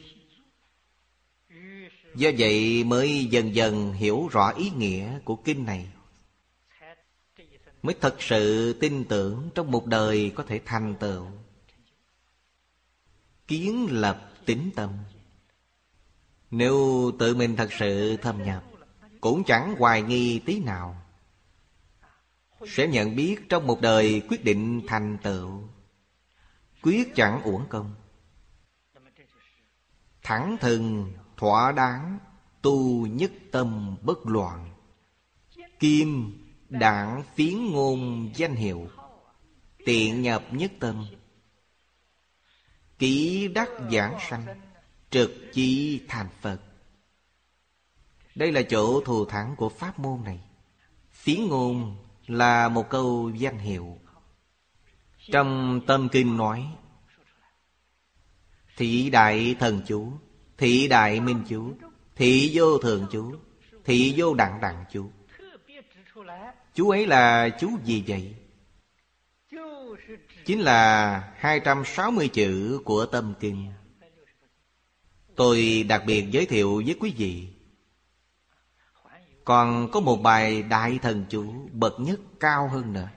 Do vậy mới dần dần hiểu rõ ý nghĩa của kinh này, mới thật sự tin tưởng trong một đời có thể thành tựu. Kiến lập tín tâm. Nếu tự mình thật sự thâm nhập, cũng chẳng hoài nghi tí nào, sẽ nhận biết trong một đời quyết định thành tựu, quyết chẳng uổng công. Thẳng thừng thỏa đáng, tu nhất tâm bất loạn. Kim đảng phiến ngôn danh hiệu, tiện nhập nhất tâm. Ký đắc giảng sanh, trực chi thành Phật. Đây là chỗ thù thắng của pháp môn này. Phiến ngôn là một câu danh hiệu. Trong Tâm Kinh nói: Thị đại thần chú, thị đại minh chú, thị vô thường chú, thị vô đặng đặng chú. Chú ấy là chú gì vậy? Chính là hai trăm sáu mươi chữ của Tâm Kinh. Tôi đặc biệt giới thiệu với quý vị. Còn có một bài đại thần chú bậc nhất cao hơn nữa.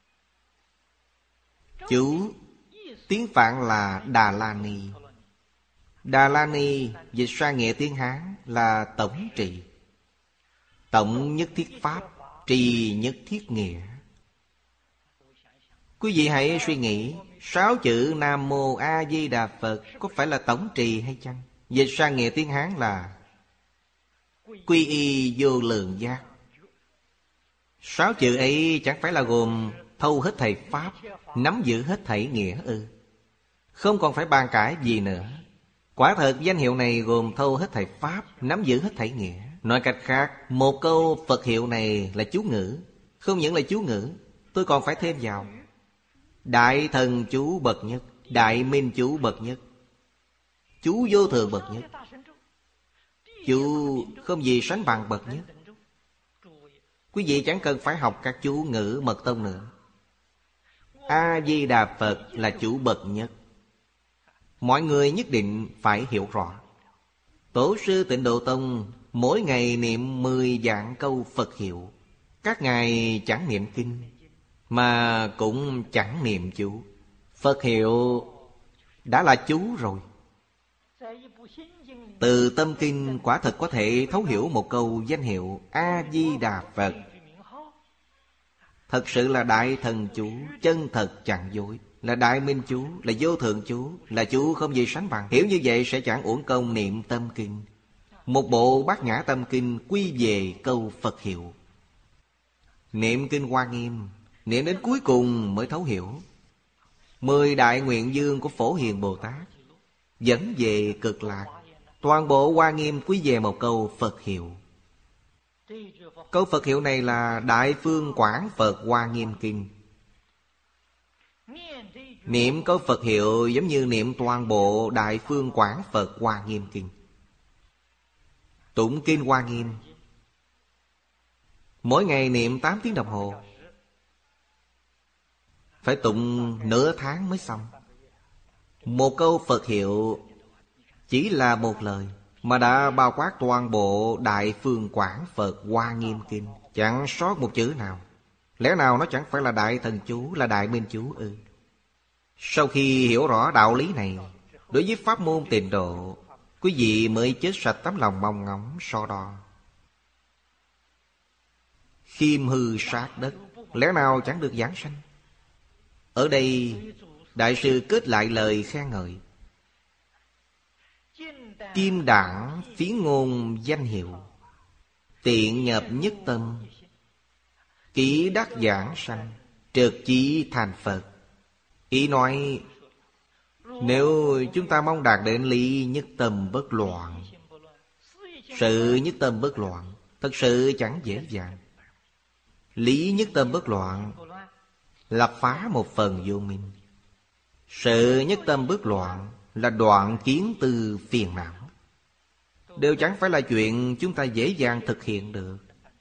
Chú tiếng Phạn là Đà La Ni. Đà La Ni dịch sang nghĩa tiếng Hán là tổng trì. Tổng nhất thiết pháp, trì nhất thiết nghĩa. Quý vị hãy suy nghĩ, Sáu chữ Nam Mô A Di Đà Phật có phải là tổng trì hay chăng? Dịch sang nghĩa tiếng Hán là quy y vô lượng giác. Sáu chữ ấy chẳng phải là gồm thâu hết thầy Pháp, nắm giữ hết thảy nghĩa ư? Không còn phải bàn cãi gì nữa. Quả thật danh hiệu này gồm thâu hết thảy Pháp, nắm giữ hết thảy nghĩa. Nói cách khác, một câu Phật hiệu này là chú ngữ. Không những là chú ngữ, tôi còn phải thêm vào Đại thần chú bậc nhất, Đại minh chú bậc nhất, chú vô thượng bậc nhất, chú không gì sánh bằng bậc nhất. Quý vị chẳng cần phải học các chú ngữ mật tông nữa. A-di-đà Phật là chú bậc nhất. Mọi người nhất định phải hiểu rõ. Tổ sư Tịnh Độ Tông mỗi ngày niệm mười vạn câu Phật hiệu. Các ngài chẳng niệm kinh, mà cũng chẳng niệm chú. Phật hiệu đã là chú rồi. Từ tâm kinh quả thật có thể thấu hiểu một câu danh hiệu A-di-đà Phật. Thật sự là đại thần chú, chân thật chẳng dối, là đại minh chú, là vô thượng chú, là chú không gì sánh bằng. Hiểu như vậy sẽ chẳng uổng công niệm tâm kinh. Một bộ Bát Nhã Tâm Kinh quy về câu Phật hiệu. Niệm kinh Hoa Nghiêm, niệm đến cuối cùng mới thấu hiểu. Mười đại nguyện dương của Phổ Hiền Bồ Tát dẫn về Cực Lạc. Toàn bộ Hoa Nghiêm quy về một câu Phật hiệu. Câu Phật hiệu này là Đại Phương Quảng Phật Hoa Nghiêm Kinh. Niệm câu Phật hiệu giống như niệm toàn bộ Đại Phương Quảng Phật Hoa Nghiêm Kinh. Tụng kinh Hoa Nghiêm, mỗi ngày niệm tám tiếng đồng hồ, phải tụng nửa tháng mới xong. Một câu Phật hiệu chỉ là một lời, mà đã bao quát toàn bộ Đại Phương Quảng Phật Hoa Nghiêm Kinh, chẳng sót một chữ nào. Lẽ nào nó chẳng phải là đại thần chú, là đại minh chú ư? Sau khi hiểu rõ đạo lý này, đối với pháp môn Tịnh Độ, quý vị mới chết sạch tấm lòng mong ngóng so đo. Khiêm hư sát đất, lẽ nào chẳng được giảng sanh? Ở đây đại sư kết lại lời khen ngợi. Kim đẳng phiến ngôn danh hiệu, tiện nhập nhất tâm, kỹ đắc giảng sanh, trực chỉ thành Phật. Ý nói, nếu chúng ta mong đạt đến lý nhất tâm bất loạn, sự nhất tâm bất loạn thật sự chẳng dễ dàng. Lý nhất tâm bất loạn là phá một phần vô minh. Sự nhất tâm bất loạn là đoạn kiến tư phiền não. Đều chẳng phải là chuyện chúng ta dễ dàng thực hiện được.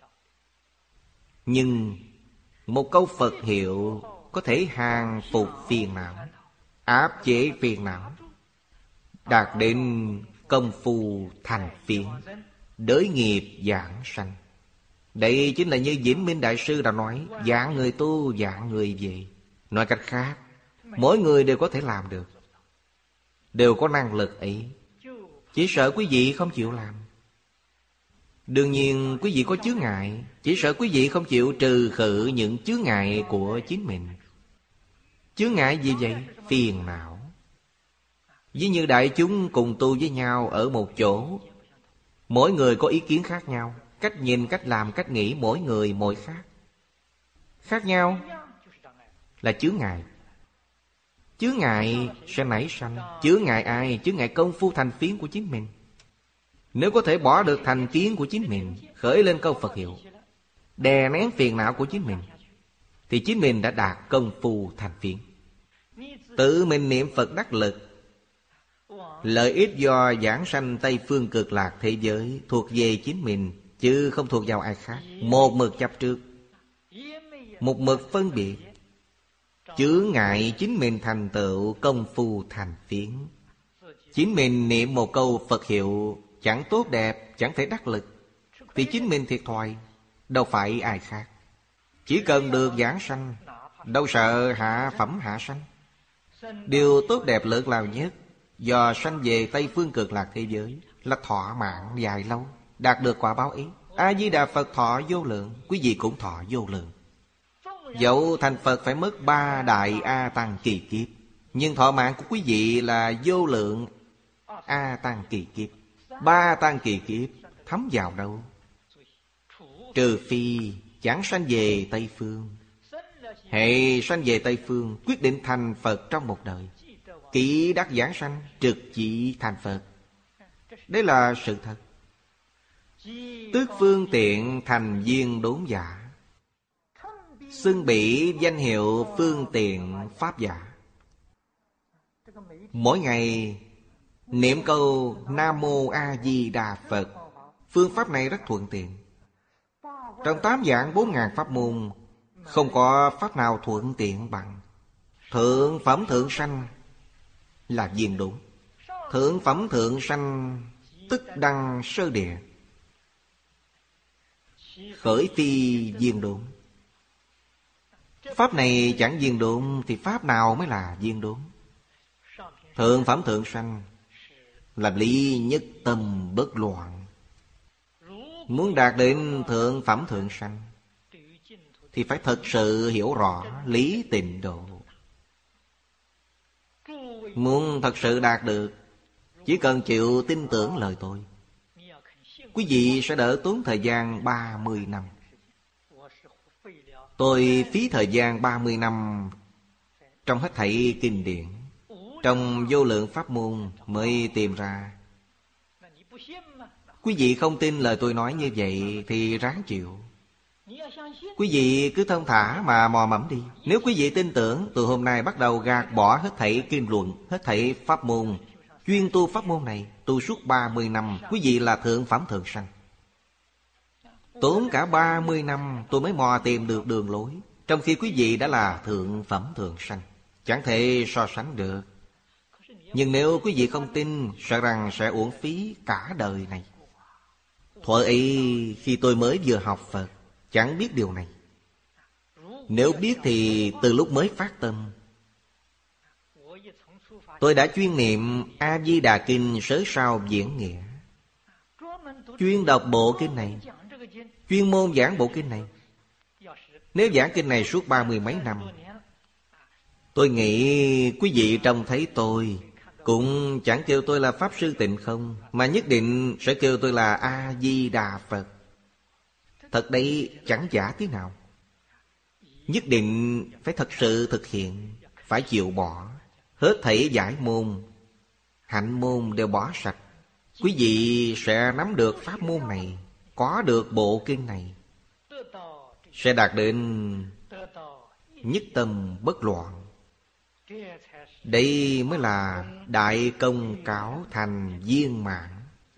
Nhưng một câu Phật hiệu có thể hàng phục phiền não, áp chế phiền não, đạt đến công phu thành phiến, đới nghiệp giảng sanh. Đây chính là như Vĩnh Minh Đại Sư đã nói, dạng người tu, dạng người về. Nói cách khác, mỗi người đều có thể làm được, đều có năng lực ấy. Chỉ sợ quý vị không chịu làm. Đương nhiên quý vị có chướng ngại, chỉ sợ quý vị không chịu trừ khử những chướng ngại của chính mình. Chướng ngại gì vậy? Phiền não. Ví như đại chúng cùng tu với nhau ở một chỗ, mỗi người có ý kiến khác nhau, cách nhìn, cách làm, cách nghĩ mỗi người mỗi khác. Khác nhau là chướng ngại. Chướng ngại sẽ nảy sanh. Chướng ngại ai? Chướng ngại công phu thành phiến của chính mình. Nếu có thể bỏ được thành kiến của chính mình, khởi lên câu Phật hiệu, đè nén phiền não của chính mình, thì chính mình đã đạt công phu thành phiến. Tự mình niệm Phật đắc lực, lợi ích do giảng sanh Tây Phương Cực Lạc thế giới thuộc về chính mình, chứ không thuộc vào ai khác. Một mực chấp trước, một mực phân biệt, chướng ngại chính mình thành tựu công phu thành phiến. Chính mình niệm một câu Phật hiệu chẳng tốt đẹp, chẳng thể đắc lực, thì chính mình thiệt thòi, đâu phải ai khác. Chỉ cần được giảng sanh, đâu sợ hạ phẩm hạ sanh. Điều tốt đẹp lớn lao nhất do sanh về Tây Phương Cực Lạc thế giới là thọ mạng dài lâu, đạt được quả báo ý. A-di-đà Phật thọ vô lượng, quý vị cũng thọ vô lượng. Dẫu thành Phật phải mất ba đại A Tăng kỳ kiếp, Nhưng thọ mạng của quý vị là vô lượng A Tăng kỳ kiếp. Ba Tăng kỳ kiếp thấm vào đâu? Trừ phi chẳng sanh về Tây Phương. Hệ sanh về Tây Phương, quyết định thành Phật trong một đời. Kỹ đắc giảng sanh, trực chỉ thành Phật. Đấy là sự thật. Tức phương tiện thành viên đốn giả, xưng bị danh hiệu phương tiện pháp giả. Mỗi ngày niệm câu Nam Mô A Di Đà Phật. Phương pháp này rất thuận tiện. Trong tám vạn bốn ngàn pháp môn, không có pháp nào thuận tiện bằng. Thượng phẩm thượng sanh là viên đốn. Thượng phẩm thượng sanh tức đăng sơ địa, khởi phi viên đốn. Pháp này chẳng viên đốn thì pháp nào mới là viên đốn? Thượng phẩm thượng sanh là lý nhất tâm bất loạn. Muốn đạt đến thượng phẩm thượng sanh thì phải thật sự hiểu rõ lý tịnh độ. Muốn thật sự đạt được, chỉ cần chịu tin tưởng lời tôi, quý vị sẽ đỡ tốn thời gian ba mươi năm. Tôi phí thời gian ba mươi năm trong hết thảy kinh điển, trong vô lượng pháp môn mới tìm ra. Quý vị không tin lời tôi nói như vậy thì ráng chịu. Quý vị cứ thông thả mà mò mẫm đi. Nếu quý vị tin tưởng, từ hôm nay bắt đầu gạt bỏ hết thảy kinh luận, hết thảy pháp môn, chuyên tu pháp môn này, tu suốt ba mươi năm, quý vị là thượng phẩm thượng sanh. Tốn cả ba mươi năm tôi mới mò tìm được đường lối, trong khi quý vị đã là thượng phẩm thượng sanh. Chẳng thể so sánh được. Nhưng nếu quý vị không tin, sợ rằng sẽ uổng phí cả đời này. Thuở ấy khi tôi mới vừa học Phật, chẳng biết điều này. Nếu biết thì từ lúc mới phát tâm, tôi đã chuyên niệm A-di-đà Kinh Sớ Sao Diễn Nghĩa, chuyên đọc bộ kinh này, chuyên môn giảng bộ kinh này. Nếu giảng kinh này suốt ba mươi mấy năm, tôi nghĩ quý vị trông thấy tôi cũng chẳng kêu tôi là Pháp Sư Tịnh Không, mà nhất định sẽ kêu tôi là A-di-đà Phật. Thật đấy chẳng giả tí nào. Nhất định phải thật sự thực hiện, phải chịu bỏ. Hết thảy giải môn, hạnh môn đều bỏ sạch. Quý vị sẽ nắm được pháp môn này, có được bộ kinh này, sẽ đạt đến nhất tâm bất loạn. Đây mới là đại công cáo thành viên mãn.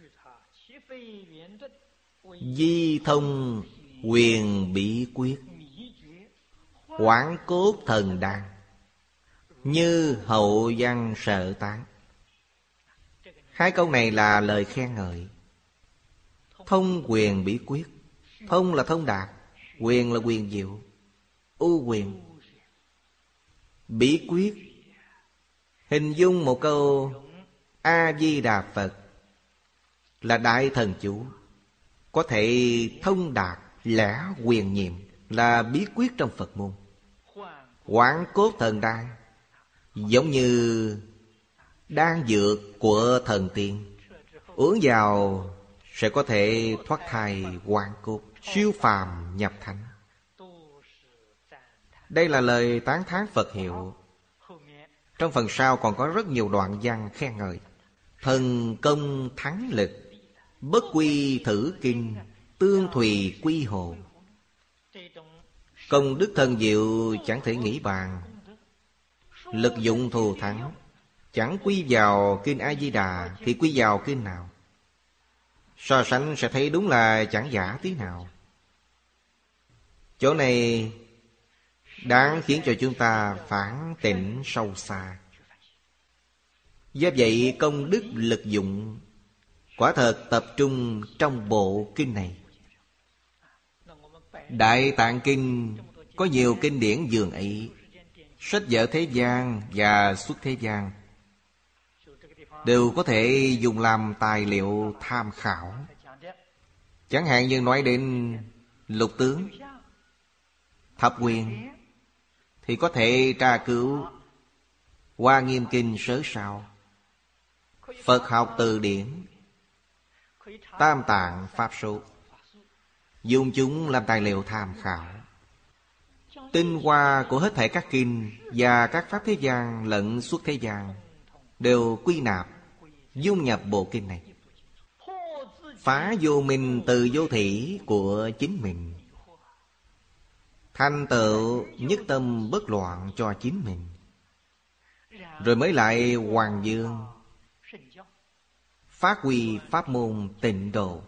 Di thông quyền bí quyết, quán cốt thần đan, như hậu văn sợ tán. Hai câu này là lời khen ngợi. Thông quyền bí quyết. Thông là thông đạt, quyền là quyền diệu, ưu quyền. Bí quyết hình dung một câu A-di-đà Phật là đại thần chú, có thể thông đạt lẽ quyền nhiệm, là bí quyết trong Phật môn. Quán cốt thần đan giống như đan dược của thần tiên, uống vào sẽ có thể thoát thai hoán cốt, siêu phàm nhập thánh. Đây là lời tán thán Phật hiệu. Trong phần sau còn có rất nhiều đoạn văn khen ngợi. Thần công thắng lực, bất quy thử kinh, tương thùy quy hồ. Công đức thần diệu chẳng thể nghĩ bàn, lực dụng thù thắng. Chẳng quy vào kinh A-di-đà thì quy vào kinh nào? So sánh sẽ thấy đúng là chẳng giả tí nào. Chỗ này đáng khiến cho chúng ta phản tỉnh sâu xa. Do vậy công đức lực dụng quả thật tập trung trong bộ kinh này. Đại Tạng Kinh có nhiều kinh điển dường ấy. Sách vở thế gian và xuất thế gian đều có thể dùng làm tài liệu tham khảo. Chẳng hạn như nói đến lục tướng, thập quyền thì có thể tra cứu Hoa Nghiêm Kinh sớ sao, Phật học từ điển, Tam Tạng Pháp Số, dùng chúng làm tài liệu tham khảo. Tinh hoa của hết thảy các kinh và các pháp thế gian lẫn suốt thế gian đều quy nạp, dung nhập bộ kinh này, phá vô minh từ vô thủy của chính mình, thành tựu nhất tâm bất loạn cho chính mình, rồi mới lại hoàng dương, phát huy pháp môn tịnh độ,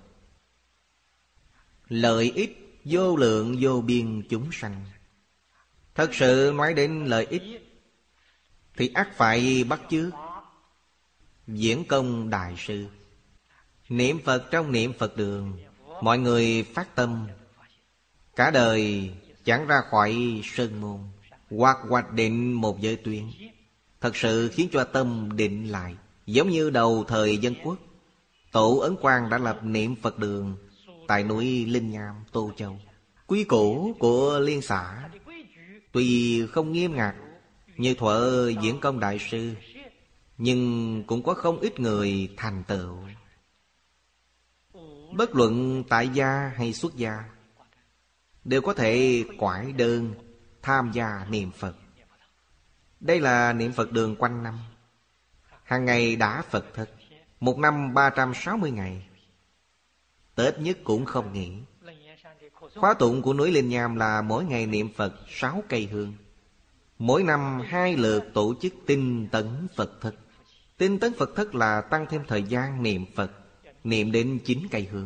lợi ích vô lượng vô biên chúng sanh. Thật sự nói đến lợi ích thì ắt phải bắt chước Diễn Công Đại Sư. Niệm Phật trong niệm Phật đường, mọi người phát tâm, cả đời chẳng ra khỏi sơn môn, hoặc hoạch định một giới tuyến, thật sự khiến cho tâm định lại. Giống như đầu thời Dân Quốc, Tổ Ấn Quang đã lập niệm Phật đường tại núi Linh Nham, Tô Châu. Quy củ của liên xã tuy không nghiêm ngặt như thuở Diễn Công Đại Sư, nhưng cũng có không ít người thành tựu. Bất luận tại gia hay xuất gia đều có thể quải đơn tham gia niệm Phật. Đây là niệm Phật đường quanh năm, hàng ngày đã Phật thất, một năm ba trăm sáu mươi ngày, Tết nhất cũng không nghỉ. Khóa tụng của núi Linh Nham là mỗi ngày niệm Phật sáu cây hương. Mỗi năm hai lượt tổ chức tinh tấn Phật thất. Tinh tấn Phật thất là tăng thêm thời gian niệm Phật, niệm đến chín cây hương.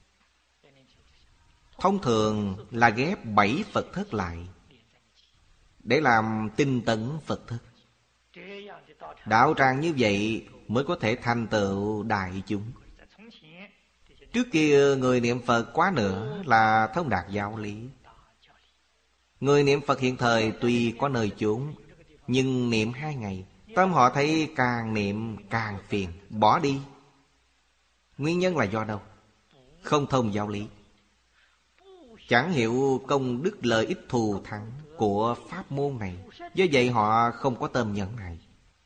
Thông thường là ghép bảy Phật thất lại để làm tinh tấn Phật thất. Đạo tràng như vậy mới có thể thành tựu đại chúng. Trước kia người niệm Phật quá nữa là thông đạt giáo lý. Người niệm Phật hiện thời tuy có nơi chốn, nhưng niệm hai ngày, tâm họ thấy càng niệm càng phiền, bỏ đi. Nguyên nhân là do đâu? Không thông giáo lý, chẳng hiểu công đức lợi ích thù thắng của pháp môn này. Do vậy họ không có tâm nhẫn nại.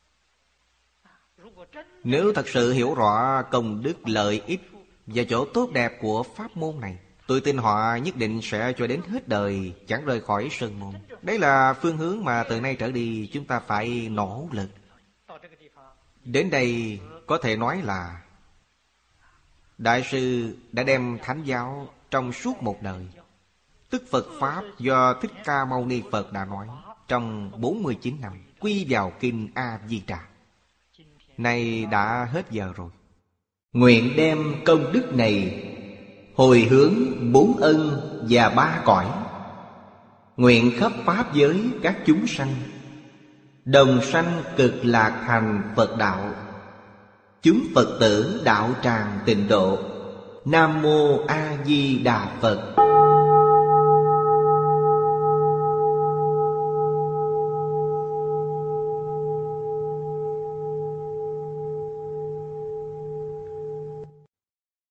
Nếu thật sự hiểu rõ công đức lợi ích và chỗ tốt đẹp của pháp môn này, tôi tin họ nhất định sẽ cho đến hết đời chẳng rời khỏi sơn môn. Đấy là phương hướng mà từ nay trở đi chúng ta phải nỗ lực. Đến đây có thể nói là Đại sư đã đem thánh giáo trong suốt một đời, tức Phật Pháp do Thích Ca Mâu Ni Phật đã nói trong bốn mươi chín năm, quy vào Kinh A Di Đà. Nay đã hết giờ rồi. Nguyện đem công đức này hồi hướng bốn ân và ba cõi, nguyện khắp pháp giới các chúng sanh đồng sanh cực lạc thành Phật đạo. Chúng Phật tử đạo tràng tịnh độ. Nam Mô A Di Đà Phật.